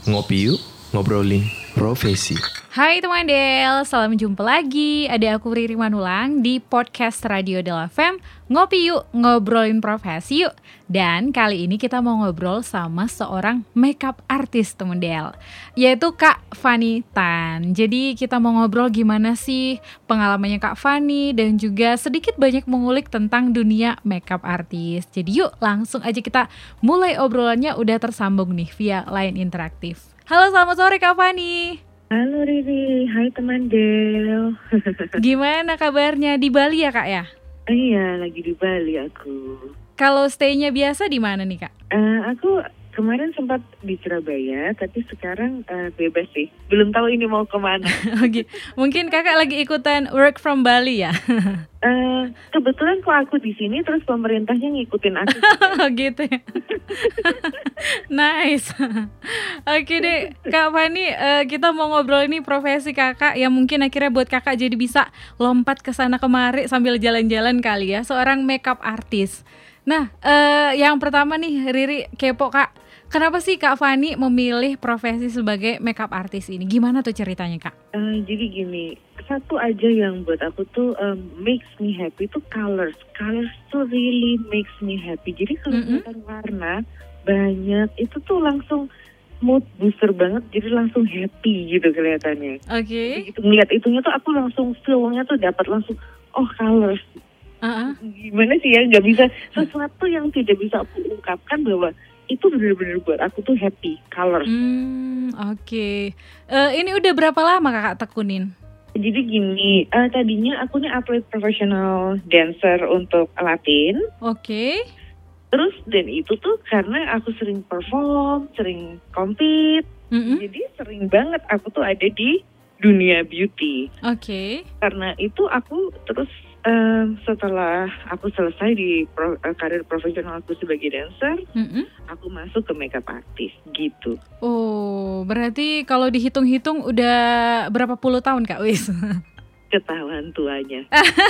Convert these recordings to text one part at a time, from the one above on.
Ngopi yuk, ngobrolin profesi. Hai teman Del, salam jumpa lagi. Ada aku Riri Manulang di podcast Radio Del FM. Ngopi yuk, ngobrolin profesi yuk. Dan kali ini kita mau ngobrol sama seorang makeup artist teman Del, yaitu Kak Fanny Tan. Jadi kita mau ngobrol gimana sih pengalamannya Kak Fanny dan juga sedikit banyak mengulik tentang dunia makeup artist. Jadi yuk langsung aja kita mulai obrolannya, udah tersambung nih via line interaktif. Halo, selamat sore Kak Fanny. Halo Riri, hai teman Del. Gimana kabarnya di Bali ya Kak ya? Iya, lagi di Bali aku. Kalau stay-nya biasa di mana nih Kak? Aku kemarin sempat di Surabaya, tapi sekarang bebas sih. Belum tahu ini mau kemana. Oke, mungkin Kakak lagi ikutan work from Bali ya? Kebetulan kok aku di sini, terus pemerintahnya ngikutin aku. Gitu ya. Nice. Oke deh Kak Fanny, kita mau ngobrol ini profesi Kakak yang mungkin akhirnya buat Kakak jadi bisa lompat ke sana kemari sambil jalan-jalan kali ya, seorang makeup artist. Nah, yang pertama nih Riri kepo Kak, kenapa sih Kak Fanny memilih profesi sebagai makeup artist ini? Gimana tuh ceritanya Kak? Jadi gini, satu aja yang buat aku tuh makes me happy tuh colors. Colors tuh really makes me happy. Jadi kalau kelihatan warna banyak, itu tuh langsung mood booster banget. Jadi langsung happy gitu kelihatannya. Oke. Begitu ngeliat itunya tuh aku langsung feel-nya tuh dapat langsung, oh colors. Gimana sih ya, nggak bisa, sesuatu yang tidak bisa aku ungkapkan bahwa itu benar-benar buat aku tuh happy, colors. Oke. Ini udah berapa lama Kakak tekunin? Jadi gini, tadinya aku nih atlet profesional dancer untuk Latin. Oke. Terus dan itu tuh karena aku sering perform, sering compete, jadi sering banget aku tuh ada di dunia beauty. Oke. Karena itu aku terus setelah aku selesai di karir profesional aku sebagai dancer, aku masuk ke makeup artist gitu. Oh, berarti kalau dihitung-hitung udah berapa puluh tahun Kak Wis? Ketahuan tuanya.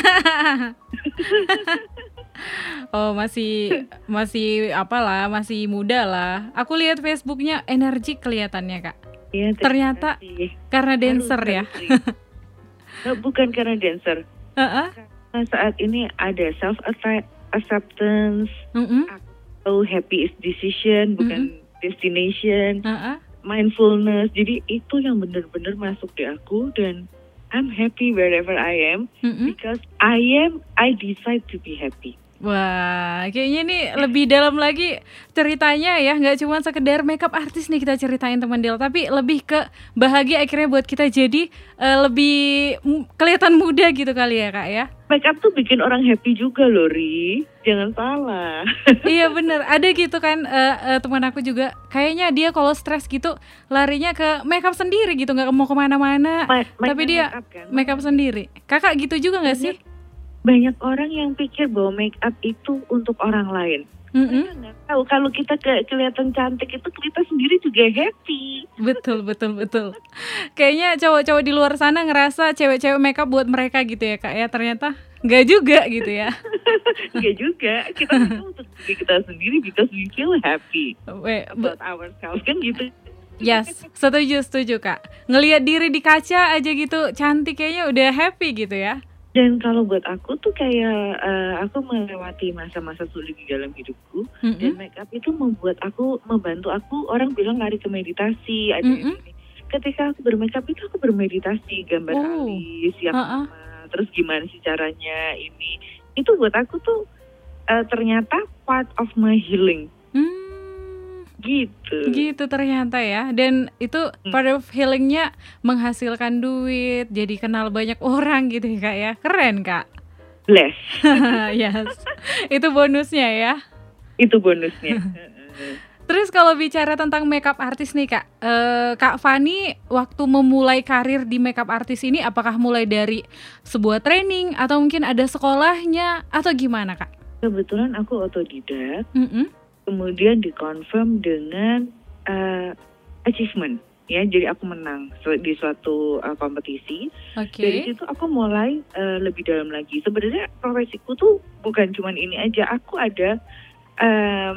Oh, masih apalah, masih muda lah. Aku lihat Facebooknya energik kelihatannya Kak. Ya, ternyata karena dancer ya? Bukan karena dancer. Saat ini ada self acceptance, atau happy is decision bukan destination, mindfulness. Jadi itu yang benar-benar masuk di aku dan I'm happy wherever I am because I decide to be happy. Wah, kayaknya nih lebih dalam lagi ceritanya ya, nggak cuma sekedar makeup artist nih kita ceritain teman Del, tapi lebih ke bahagia akhirnya buat kita jadi lebih kelihatan muda gitu kali ya Kak ya. Makeup tuh bikin orang happy juga loh Ri, jangan salah. Iya bener, ada gitu kan teman aku juga, kayaknya dia kalau stres gitu larinya ke makeup sendiri gitu, nggak mau kemana-mana, tapi dia makeup sendiri. Kakak gitu juga nggak sih? Banyak orang yang pikir bahwa make up itu untuk orang lain. Mereka nggak tahu kalau kita kelihatan cantik itu kita sendiri juga happy. Betul. Kayaknya cowok-cowok di luar sana ngerasa cewek-cewek make up buat mereka gitu ya Kak ya, ternyata nggak juga gitu ya. Nggak juga, kita untuk diri kita sendiri because we feel happy about ourselves kan gitu. Yes, setuju Kak. Ngelihat diri di kaca aja gitu cantik kayaknya udah happy gitu ya. Dan kalau buat aku tuh kayak aku melewati masa-masa sulit di dalam hidupku, dan makeup itu membantu aku. Orang bilang lari ke meditasi. Ketika aku bermakeup itu aku bermeditasi, gambar alis yang sama, terus gimana sih caranya ini. Itu buat aku tuh ternyata part of my healing. Gitu ternyata ya. Dan itu part of healingnya menghasilkan duit, jadi kenal banyak orang gitu ya Kak ya. Keren Kak. Bless. Yes. Itu bonusnya ya. Itu bonusnya. Terus kalau bicara tentang makeup artist nih Kak, Kak Fanny waktu memulai karir di makeup artist ini apakah mulai dari sebuah training atau mungkin ada sekolahnya atau gimana Kak? Kebetulan aku otodidak. Kemudian dikonfirm dengan achievement ya, jadi aku menang di suatu kompetisi. Dari situ aku mulai lebih dalam lagi. Sebenarnya profesiku tuh bukan cuma ini aja, aku ada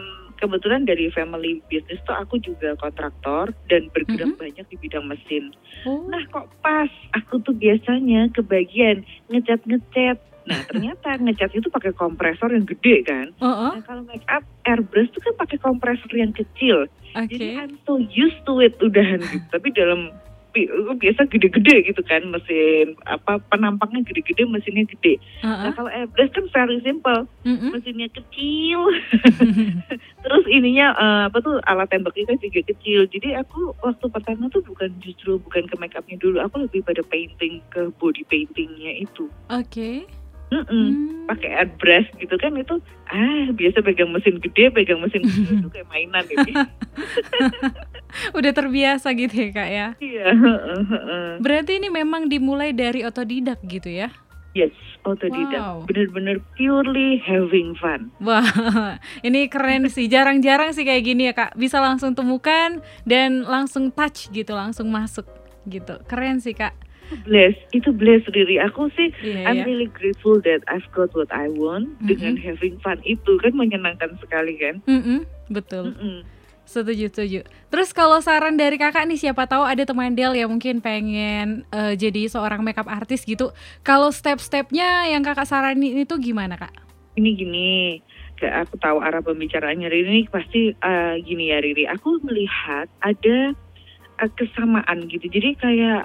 kebetulan dari family business tuh aku juga kontraktor dan bergerak banyak di bidang mesin. Nah kok pas aku tuh biasanya kebagian ngecat. Nah ternyata ngecat itu pakai kompresor yang gede kan. Nah kalau make up airbrush tuh kan pakai kompresor yang kecil. Jadi I'm so used to it udahan gitu. Tapi dalam biasa gede-gede gitu kan, mesin penampangnya gede-gede, mesinnya gede. Nah kalau airbrush kan very simple, mesinnya kecil, terus ininya alat tembaknya kan juga kecil. Jadi aku waktu pertama tuh bukan ke make upnya dulu, aku lebih pada painting, ke body paintingnya itu. Pakai airbrush gitu kan, itu biasa pegang mesin gede itu kayak mainan ini. Udah terbiasa gitu ya Kak ya? Iya. Berarti ini memang dimulai dari otodidak gitu ya? Yes, otodidak. Bener-bener purely having fun. Wah, ini keren sih. Jarang-jarang sih kayak gini ya Kak. Bisa langsung temukan dan langsung touch gitu, langsung masuk gitu. Keren sih Kak. Itu bless Riri. Aku sih I'm really grateful that I've got what I want dengan having fun itu kan, menyenangkan sekali kan. Betul. Setuju. Terus kalau saran dari Kakak nih, siapa tahu ada teman Del yang mungkin pengen jadi seorang makeup artist gitu. Kalau step-stepnya yang Kakak saranin itu gimana Kak? Ini gini, aku tahu arah pembicaraannya Riri pasti gini ya Riri. Aku melihat ada kesamaan gitu. Jadi kayak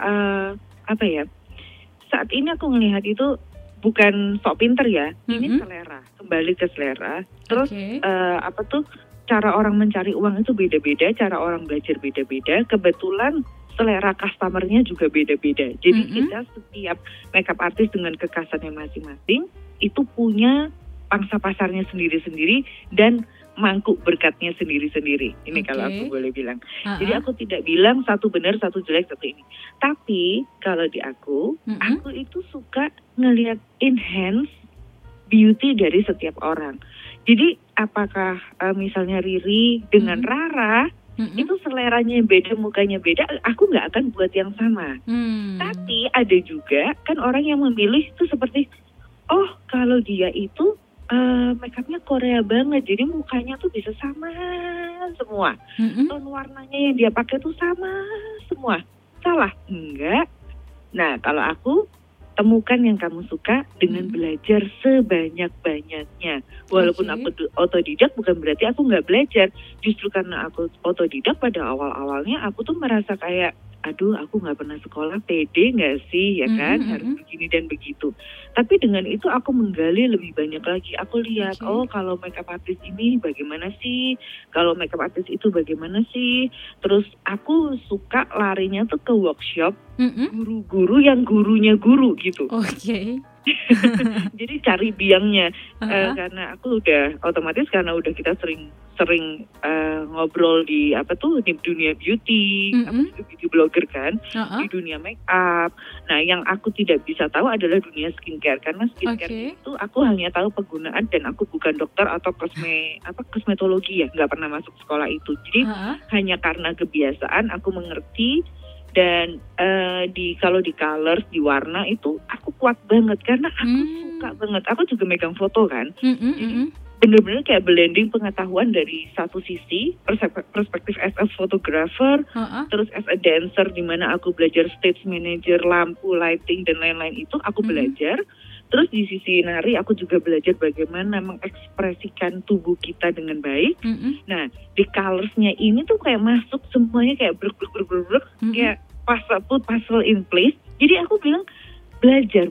saat ini aku melihat itu bukan sok pinter ya, ini selera, kembali ke selera. Terus cara orang mencari uang itu beda-beda, cara orang belajar beda-beda. Kebetulan selera customernya juga beda-beda. Jadi kita setiap makeup artist dengan kekhasannya masing-masing itu punya pangsa pasarnya sendiri-sendiri dan mangkuk berkatnya sendiri-sendiri. Ini kalau aku boleh bilang. Jadi aku tidak bilang satu benar, satu jelek, satu ini. Tapi kalau di aku itu suka ngelihat enhance beauty dari setiap orang. Jadi apakah misalnya Riri dengan Rara itu seleranya beda, mukanya beda, aku nggak akan buat yang sama. Tapi ada juga kan orang yang memilih itu seperti, kalau dia itu makeupnya Korea banget, jadi mukanya tuh bisa sama semua. Tone warnanya yang dia pakai tuh sama semua. Salah? Enggak. Nah kalau aku, temukan yang kamu suka dengan belajar sebanyak-banyaknya. Walaupun aku otodidak bukan berarti aku nggak belajar. Justru karena aku otodidak pada awal-awalnya aku tuh merasa kayak, aduh aku nggak pernah sekolah, pede nggak sih ya kan, harus begini dan begitu. Tapi dengan itu aku menggali lebih banyak lagi. Aku lihat, kalau makeup artist ini bagaimana sih, kalau makeup artist itu bagaimana sih. Terus aku suka larinya tuh ke workshop guru-guru yang gurunya guru gitu. Jadi cari biangnya, karena aku udah otomatis, karena udah kita sering ngobrol di di dunia beauty, beauty blogger kan, di dunia make up. Nah yang aku tidak bisa tahu adalah dunia skincare, karena skincare itu aku hanya tahu penggunaan, dan aku bukan dokter atau kosmetologi ya, nggak pernah masuk sekolah itu. Jadi hanya karena kebiasaan aku mengerti. Dan kalau di colors, di warna itu aku kuat banget karena aku suka banget. Aku juga megang foto kan. Jadi bener-bener kayak blending pengetahuan dari satu sisi, perspektif as a photographer, terus as a dancer di mana aku belajar stage manager, lampu, lighting dan lain-lain itu aku belajar. Terus di sisi nari aku juga belajar bagaimana mengekspresikan tubuh kita dengan baik. Nah di colorsnya ini tuh kayak masuk semuanya kayak bruk kayak puzzle in place. Jadi aku bilang belajar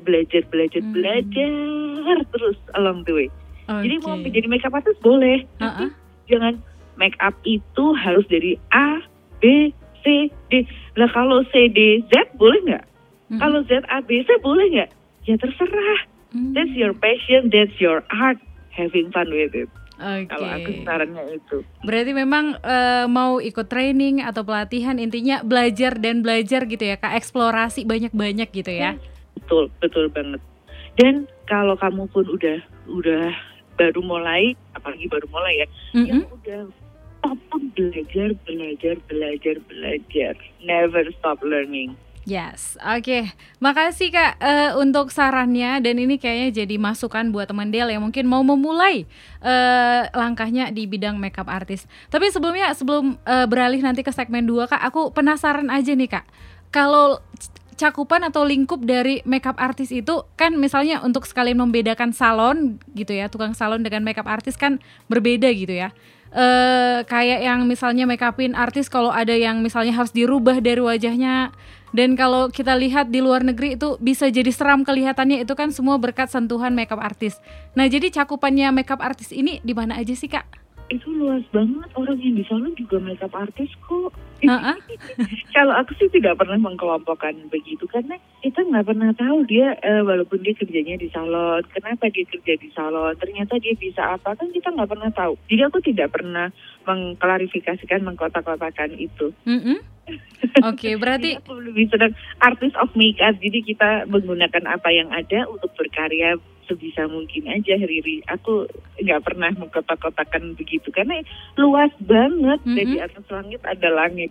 terus along the way. Jadi mau menjadi makeup artist boleh, tapi jangan make up itu harus dari A, B, C, D. Lah kalau C, D, Z boleh nggak? Kalau Z, A, B, C boleh nggak? Ya terserah. That's your passion, that's your art. Having fun with it. Kalau aku sarannya itu. Berarti memang mau ikut training atau pelatihan, intinya belajar gitu ya Kak, eksplorasi banyak-banyak gitu ya. Betul banget. Dan kalau kamu pun udah baru mulai, apalagi baru mulai ya, yang udah top pun belajar. Never stop learning. Yes, oke. Makasih Kak untuk sarannya, dan ini kayaknya jadi masukan buat teman Del yang mungkin mau memulai langkahnya di bidang makeup artist. Tapi sebelum beralih nanti ke segmen 2 Kak, aku penasaran aja nih Kak. Kalau cakupan atau lingkup dari makeup artist itu kan misalnya untuk sekalian membedakan salon gitu ya, tukang salon dengan makeup artist kan berbeda gitu ya. Kayak yang misalnya make upin artis, kalau ada yang misalnya harus dirubah dari wajahnya, dan kalau kita lihat di luar negeri itu bisa jadi seram kelihatannya, itu kan semua berkat sentuhan makeup artis. Nah, jadi cakupannya makeup artis ini di mana aja sih Kak? Itu luas banget, orang yang di salon juga makeup artis kok. Kalau aku sih tidak pernah mengkelompokkan begitu, karena kita nggak pernah tahu dia walaupun dia kerjanya di salon, kenapa dia kerja di salon, ternyata dia bisa apa, kan kita nggak pernah tahu. Jadi aku tidak pernah mengklarifikasikan, mengkotak-kotakan itu. Oke, berarti aku lebih senang artist of makeup. Jadi kita menggunakan apa yang ada untuk berkarya sebisa mungkin aja, Riri. Aku nggak pernah mengkotak-kotakan begitu, karena luas banget. Dari atas langit ada langit.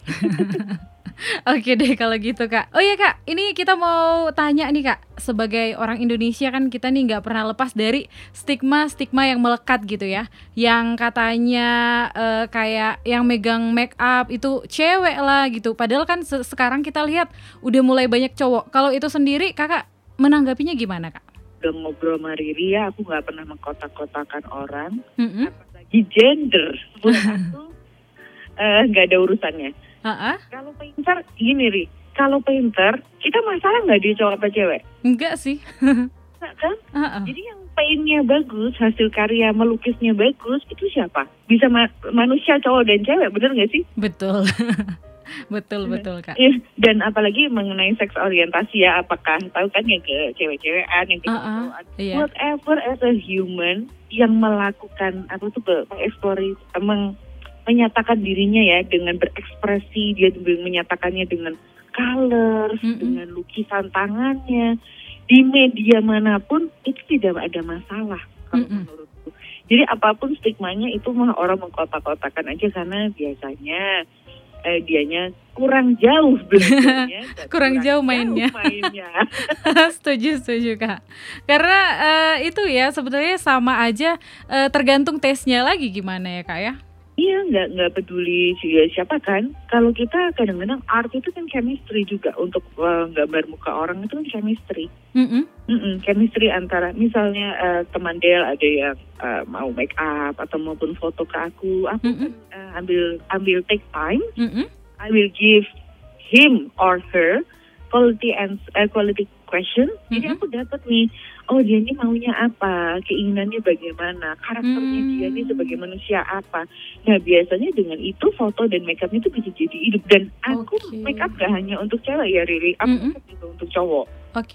Oke deh kalau gitu Kak. Oh iya Kak, ini kita mau tanya nih Kak, sebagai orang Indonesia kan kita nih nggak pernah lepas dari stigma yang melekat gitu ya, yang katanya kayak yang megang make up itu cewek lah gitu. Padahal kan sekarang kita lihat udah mulai banyak cowok. Kalau itu sendiri Kakak menanggapinya gimana Kak? Udah ngobrol sama Riri ya, aku nggak pernah mengkotak-kotakan orang, apalagi gender. Buat aku nggak ada urusannya. Kalau painter gini Ri, kalau painter kita masalah nggak dia cowok apa cewek? Enggak sih. Enggak kan? Jadi yang paintnya bagus, hasil karya melukisnya bagus, itu siapa? Bisa manusia cowok dan cewek, bener nggak sih? Betul. betul Kak. Dan apalagi mengenai seks orientasi ya, apakah tahu kan yang ke cewek-cewekan, yang ke cowok-cowokan, whatever as a human yang melakukan apa tuh mengeksplorasi, menyatakan dirinya ya dengan berekspresi, dia menyatakannya dengan colors, dengan lukisan tangannya di media manapun, itu tidak ada masalah kalau menurutku. Jadi apapun stigmanya itu mah orang mengkotak-kotakan aja, karena biasanya dianya kurang jauh belajarnya, kurang jauh mainnya. Setuju Kak. Karena itu ya sebetulnya sama aja, tergantung taste-nya lagi gimana ya Kak ya. Iya, nggak peduli siapa kan. Kalau kita kadang-kadang art itu kan chemistry juga, untuk gambar muka orang itu kan chemistry. Chemistry antara misalnya teman Del ada yang mau make up atau maupun foto ke aku kan, ambil take time. I will give him or her quality question. Jadi aku dapat nih, oh dia ini maunya apa, keinginannya bagaimana, karakternya dia ini sebagai manusia apa. Nah biasanya dengan itu foto dan makeup itu bisa jadi hidup. Dan aku makeup gak hanya untuk cewek ya Riri, aku juga untuk cowok.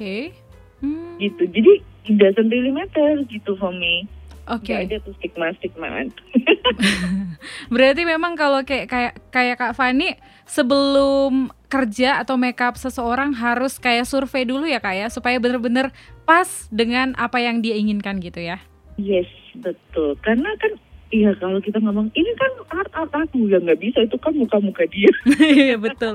Gitu, jadi it doesn't really matter gitu for me. Gak ada tuh stigma-stigmaan. Berarti memang kalau kayak Kak Fani sebelum kerja atau makeup seseorang harus kayak survei dulu ya Kak ya, supaya benar-benar pas dengan apa yang dia inginkan gitu ya. Yes, betul. Karena kan iya, kalau kita ngomong ini kan art aku, ya nggak bisa, itu kan muka-muka dia. Iya betul.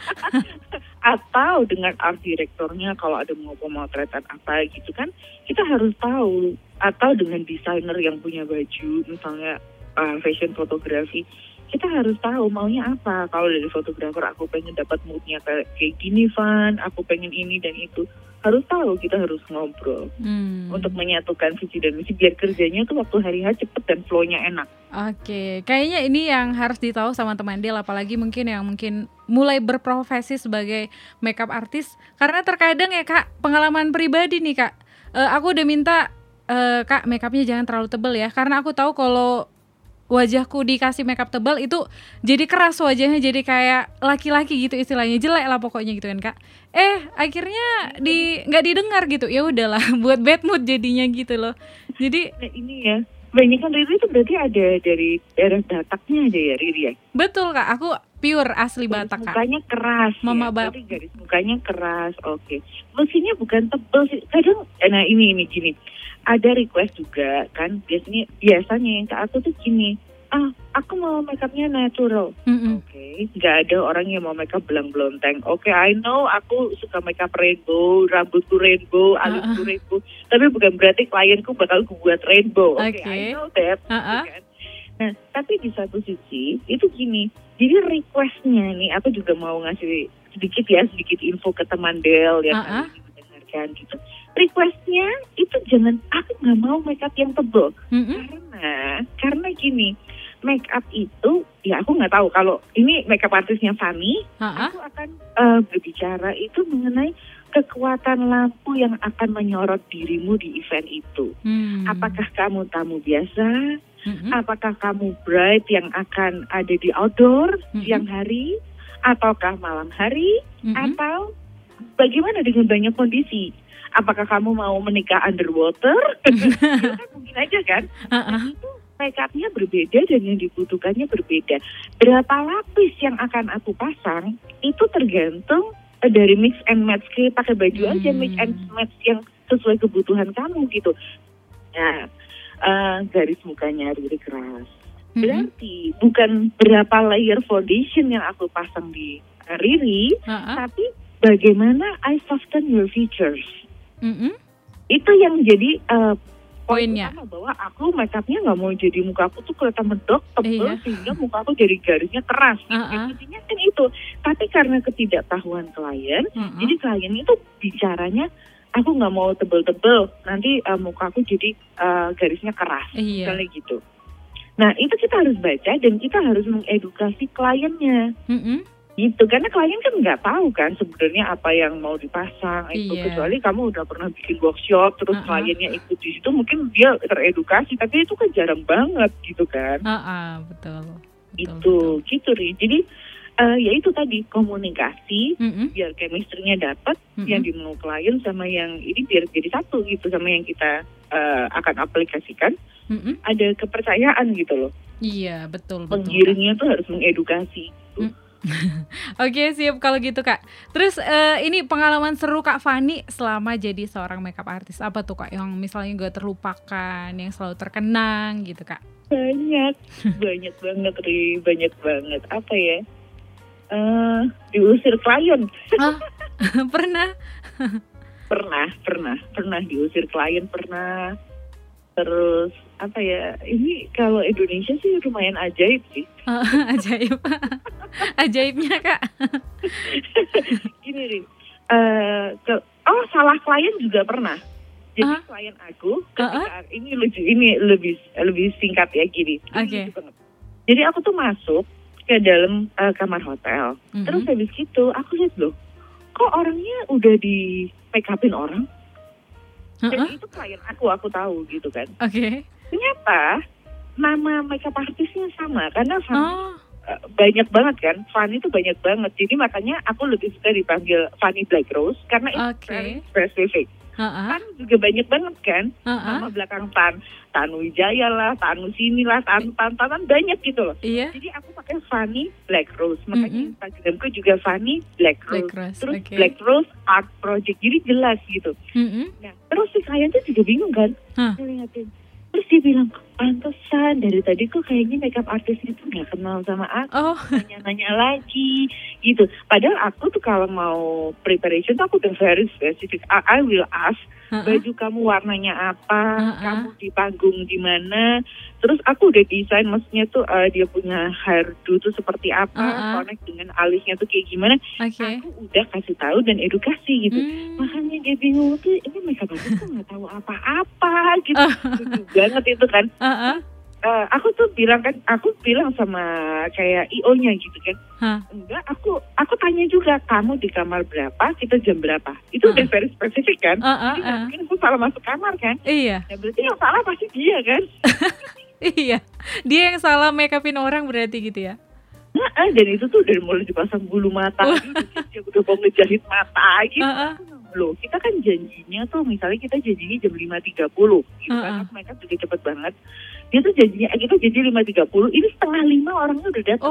Atau dengan art direktornya kalau ada mau pemotretan apa gitu kan, kita harus tahu. Atau dengan desainer yang punya baju, misalnya fashion fotografi, kita harus tahu maunya apa. Kalau dari fotografer aku pengen dapat moodnya kayak gini Van, aku pengen ini dan itu. Harus tahu, kita harus ngobrol untuk menyatukan visi dan misi biar kerjanya tuh waktu hari H cepet dan flow-nya enak. Oke, kayaknya ini yang harus ditahu sama teman Del, apalagi mungkin yang mulai berprofesi sebagai makeup artist. Karena terkadang ya Kak, pengalaman pribadi nih Kak, aku udah minta Kak makeupnya jangan terlalu tebal ya, karena aku tahu kalau wajahku dikasih makeup tebal itu jadi keras wajahnya, jadi kayak laki-laki gitu istilahnya, jelek lah pokoknya gitu kan Kak. Akhirnya nggak didengar gitu, ya udahlah buat bad mood jadinya gitu loh. Jadi ini ya, banyak kan Riri itu berarti ada dari daerah Bataknya ada ya Riri ya? Betul Kak, aku pure asli Batak Kak. Mukanya keras Mama ya, garis mukanya keras, oke. Mesinnya bukan tebal sih, kadang, nah ini gini. Ada request juga kan, biasanya yang ke aku tuh gini, Aku mau makeupnya natural. Oke, nggak ada orang yang mau makeup belang-belonteng. Oke, I know aku suka makeup rainbow, rambutku rainbow, alisku rainbow. Tapi bukan berarti klienku bakal buat rainbow. Oke, I know that. Nah, tapi di satu sisi itu gini. Jadi requestnya nih, aku juga mau ngasih sedikit info ke teman Del yang hari ini mendengarkan gitu. Requestnya itu jangan, aku nggak mau makeup yang tebal. Karena gini. Make up itu, ya aku nggak tahu kalau ini makeup artisnya Fanny, aku akan berbicara itu mengenai kekuatan lampu yang akan menyorot dirimu di event itu. Apakah kamu tamu biasa? Apakah kamu bride yang akan ada di outdoor siang hari? Ataukah malam hari? Atau bagaimana dengan banyak kondisi? Apakah kamu mau menikah underwater? Mungkin aja kan? Itu make-upnya berbeda dan yang dibutuhkannya berbeda. Berapa lapis yang akan aku pasang itu tergantung dari mix and match. Kayak pakai baju aja mix and match yang sesuai kebutuhan kamu gitu. Nah, garis mukanya Riri keras. Berarti bukan berapa layer foundation yang aku pasang di Riri, tapi bagaimana I soften your features. Itu yang jadi poinnya, bahwa aku makeupnya nggak mau jadi muka aku tuh kelihatan medok, tebal, sehingga muka aku jadi garisnya keras. Intinya kan itu. Tapi karena ketidaktahuan klien, jadi klien itu bicaranya, aku nggak mau tebel-tebel, nanti muka aku jadi garisnya keras, misalnya gitu. Nah itu kita harus baca dan kita harus mengedukasi kliennya. Gitu, karena klien kan nggak tahu kan sebenarnya apa yang mau dipasang itu, kecuali kamu udah pernah bikin workshop terus kliennya ikut di situ, mungkin dia teredukasi, tapi itu kan jarang banget gitu kan. Betul. Gitu Ri. Jadi ya itu tadi komunikasi, biar chemistry-nya dapat, yang dimau klien sama yang ini biar jadi satu gitu, sama yang kita akan aplikasikan. Ada kepercayaan gitu loh. Iya betul. Penggiringnya tuh harus mengedukasi. Oke, siap kalau gitu Kak. Terus ini pengalaman seru Kak Fanny selama jadi seorang makeup artist, apa tuh Kak yang misalnya gak terlupakan, yang selalu terkenang gitu Kak? Banyak banget Ri, banyak banget. Apa ya? Diusir klien. Pernah diusir klien, pernah. Terus apa ya, ini kalau Indonesia sih lumayan ajaib sih. Ajaib. Ajaibnya Kak. Gini nih, salah klien juga pernah. Jadi klien aku ketika ini lucu, ini lebih singkat ya gini. Jadi aku tuh masuk ke dalam kamar hotel. Terus habis gitu aku lihat loh, kok orangnya udah di make upin orang. Dan itu klien aku tahu gitu kan. Ternyata nama makeup artisnya sama, karena Fanny banyak banget kan. Fanny itu banyak banget. Jadi makanya aku lebih suka dipanggil Fanny Black Rose karena itu very specific. Kan juga banyak banget kan. Nama belakang Tanu Wijaya lah, Tanu sini lah, Tanu banyak gitu loh. Jadi aku pakai Fanny Black Rose. Makanya Instagramku juga Fanny Black Rose. Terus Black Rose Art Project. Jadi jelas gitu. Nah, terus si klien tuh juga bingung kan. Ngeliatin. Terus dia bilang, pantesan dari tadi kok kayaknya makeup artisnya tuh gak kenal sama aku. Nanya-nanya lagi gitu. Padahal aku tuh kalau mau preparation tuh aku udah very specific. I will ask, baju kamu warnanya apa, kamu di panggung di mana. Terus aku udah desain, maksudnya tuh dia punya hairdo tuh seperti apa, connect dengan alisnya tuh kayak gimana. Aku udah kasih tahu dan edukasi gitu. Makanya dia bingung tuh, ini makeup artist tuh nggak tahu apa-apa gitu. Lucu banget itu kan. Aku bilang sama kayak IO-nya gitu kan. Enggak, aku tanya juga, kamu di kamar berapa, kita jam berapa. Itu udah very specific kan. Jadi mungkin aku salah masuk kamar kan. Ya berarti yang salah pasti dia kan. Iya, dia yang salah make upin orang berarti gitu ya. Dan itu tuh dari mulai dipasang bulu mata, dia udah mau ngejahit mata gitu. Loh, kita kan janjinya tuh, misalnya kita janjinya jam 5.30 gitu kan, mereka juga cepet banget. Dia tuh janjinya, kita janji 5.30, ini 4:30 orangnya udah datang.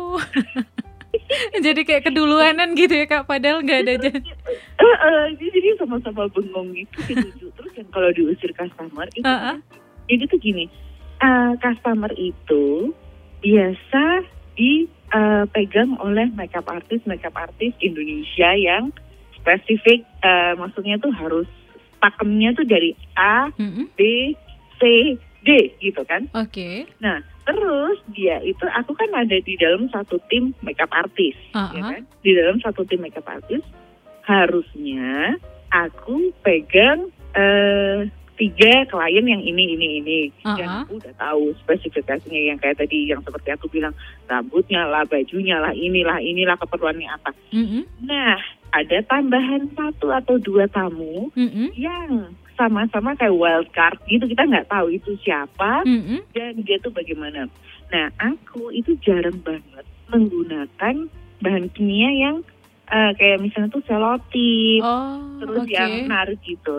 Jadi kayak keduluanan gitu ya Kak, padahal gak ada janji. Jadi sama-sama bengong gitu. Terus yang kalau diusir customer itu, jadi tuh gini, customer itu biasa dipegang oleh makeup artist Indonesia yang spesifik, maksudnya tuh harus pakemnya tuh dari A, B, C, D gitu kan. Oke. Nah, terus aku kan ada di dalam satu tim makeup artist, ya kan? Di dalam satu tim makeup artist harusnya aku pegang 3 klien yang ini. Dan aku udah tahu spesifikasinya yang kayak tadi, yang seperti aku bilang, rambutnya lah, bajunya lah, inilah keperluannya apa. Nah, ada tambahan 1 atau 2 tamu yang sama-sama kayak wild card gitu, kita nggak tahu itu siapa dan dia tuh bagaimana. Nah, aku itu jarang banget menggunakan bahan kimia yang kayak misalnya tuh selotip, terus yang menarik gitu.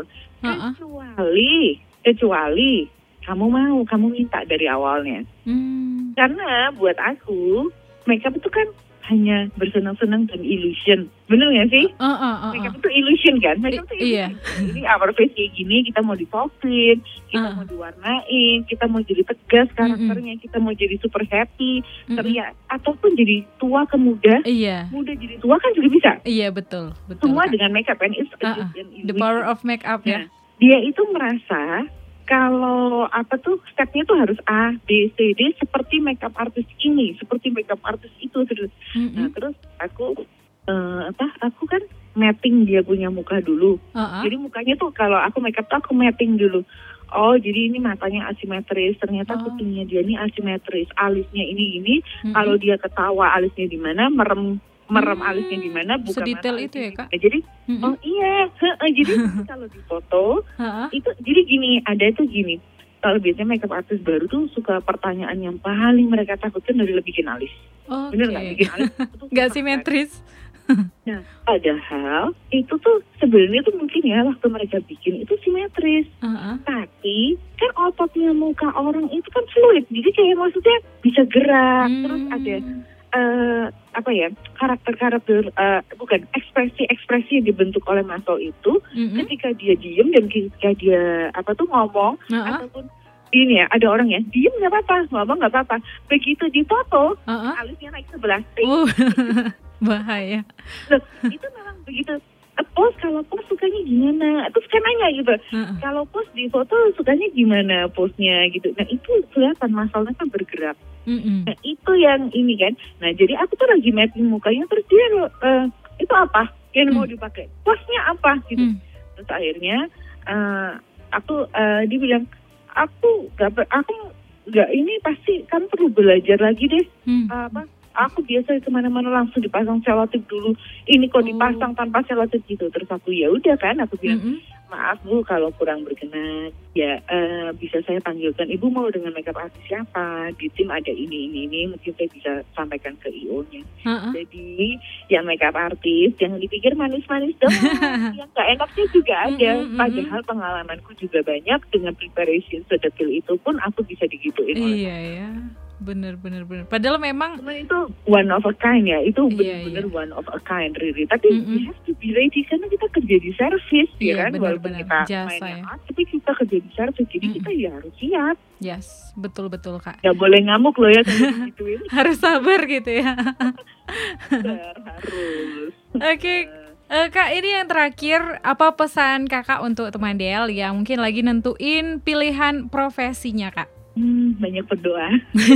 Kecuali kamu minta dari awalnya. Karena buat aku makeup itu kan hanya bersenang-senang dan illusion, bener nggak sih? Makeup itu illusion kan? Makeup itu illusion. Jadi our face kayak gini, kita mau disoftin, kita mau diwarnain, kita mau jadi tegas karakternya, kita mau jadi super happy, ceria, ataupun jadi tua ke muda, muda jadi tua kan juga bisa. Iya, betul. Semua dengan makeup kan? The power of makeup ya. Dia itu merasa kalau stepnya tuh harus A, B, C, D seperti makeup artist ini, seperti makeup artist itu terus. Nah, terus aku kan mapping dia punya muka dulu. Jadi mukanya tuh kalau aku makeup tuh aku mapping dulu. Oh, jadi ini matanya asimetris, ternyata kupingnya dia ini asimetris, alisnya ini. Kalau dia ketawa alisnya di mana, merem alisnya di mana, bukan sedetail itu ya, Kak. Jadi jadi kalau di foto itu jadi gini. Kalau biasanya makeup artist baru tuh suka pertanyaan yang paling mereka takutkan dari bikin alis. Bener nggak, bikin alis nggak simetris. Nah, padahal itu tuh sebenarnya tuh mungkin ya waktu mereka bikin itu simetris. Tapi kan ototnya muka orang itu kan fluid, jadi kayak maksudnya bisa gerak, terus ada karakter bukan ekspresi yang dibentuk oleh muscle itu ketika dia diem dan ketika dia ngomong ataupun ini ya, ada orang ya diem nggak apa-apa, ngomong nggak apa-apa, begitu dipoto alisnya naik sebelah. Bahaya. Loh, itu memang begitu. Kalau pose sukanya gimana? Terus kan nanya gitu. Kalau pose di foto sukanya gimana posnya gitu. Nah, itu kelihatan masalahnya kan bergerak. Nah, itu yang ini kan. Nah, jadi aku tuh lagi mapping mukanya, terus dia itu apa yang mau dipakai? Pose-nya apa gitu. Terus akhirnya dia bilang, aku nggak ini pasti kan perlu belajar lagi deh. Aku biasa kemana-mana langsung dipasang selotip dulu. Ini kok dipasang tanpa selotip gitu. Terus aku ya udah kan, aku bilang maaf Bu kalau kurang berkenan. Ya bisa saya panggilkan Ibu mau dengan makeup artist siapa? Di tim ada ini. Mungkin saya bisa sampaikan ke IO-nya. Jadi ya makeup artist jangan dipikir manis-manis doang. Yang gak enaknya juga ada. Padahal pengalamanku juga banyak dengan preparation sedetil itu pun aku bisa digituin. Iya. Bener. Padahal memang itu one of a kind ya. Itu benar-benar one of a kind Riri. Tapi we have to be ready karena kita kerja di service ya kan. Walaupun kita main tapi kita kerja di service. Jadi kita ya harus siap. Yes, betul Kak. Gak boleh ngamuk loh ya kalau gituin. Harus sabar gitu ya. Harus. Oke. Kak, ini yang terakhir, apa pesan Kakak untuk teman Del yang mungkin lagi nentuin pilihan profesinya, Kak? Banyak berdoa.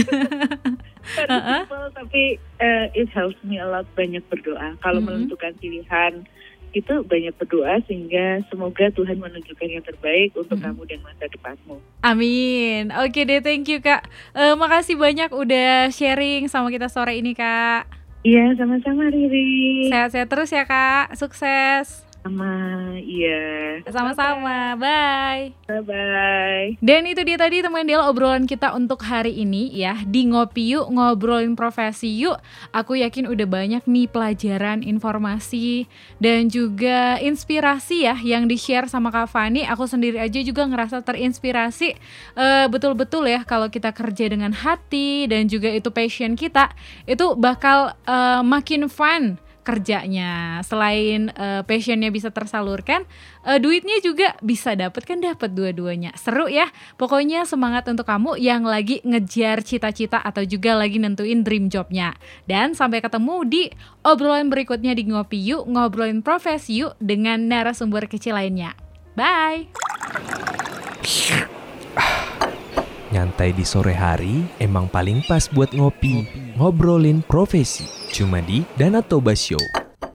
Tapi it helps me a lot, banyak berdoa. Kalau menentukan pilihan itu banyak berdoa sehingga semoga Tuhan menunjukkan yang terbaik untuk kamu dan masa depanmu. Amin. Oke deh, thank you Kak. Makasih banyak udah sharing sama kita sore ini Kak. Iya, sama-sama Riri. Sehat-sehat terus ya Kak. Sukses. Sama-sama. Bye. Bye-bye. Dan itu dia tadi teman Del obrolan kita untuk hari ini ya. Di Ngopi Yuk, ngobrolin profesi yuk. Aku yakin udah banyak nih pelajaran, informasi, dan juga inspirasi ya yang di-share sama Kak Fani. Aku sendiri aja juga ngerasa terinspirasi. Betul-betul ya kalau kita kerja dengan hati dan juga itu passion kita, itu bakal makin fun kerjanya. Selain passionnya bisa tersalurkan, duitnya juga bisa dapat dua-duanya. Seru ya. Pokoknya semangat untuk kamu yang lagi ngejar cita-cita atau juga lagi nentuin dream jobnya. Dan sampai ketemu di obrolan berikutnya di Ngopi Yuk, ngobrolin profesi yuk dengan narasumber kecil lainnya. Bye. Nyantai di sore hari emang paling pas buat ngopi. Ngobrolin profesi. Cuma di Danatoba Show.